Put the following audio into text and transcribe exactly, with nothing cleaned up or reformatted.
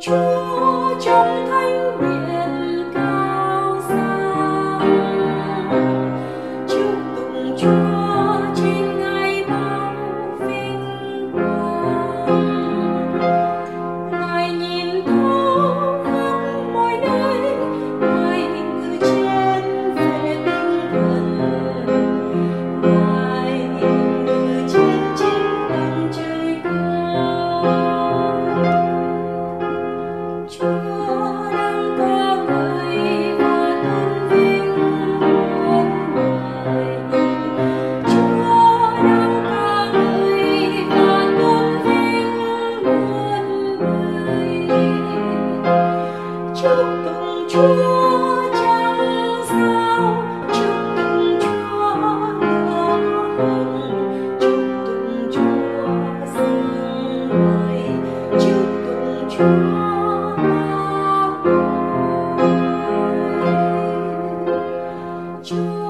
Chúa trong thánh điện cao sang, chúc tụng Chúa trên ngai bao vinh quang. Ngài nhìn thấu khắp mọi nơi, Ngài từ trên về tinh thần, Ngài từ trên chính tầng trời cao. Chúa đang ca ngợi và tôn vinh muôn loài. Chúa đang ca ngợi và tôn vinh muôn người. Chúc tụng Chúa chẳng sao, chúc tụng Chúa nước hồng, chúc tụng Chúa dâng lời, chúc tụng Chúa. Chúa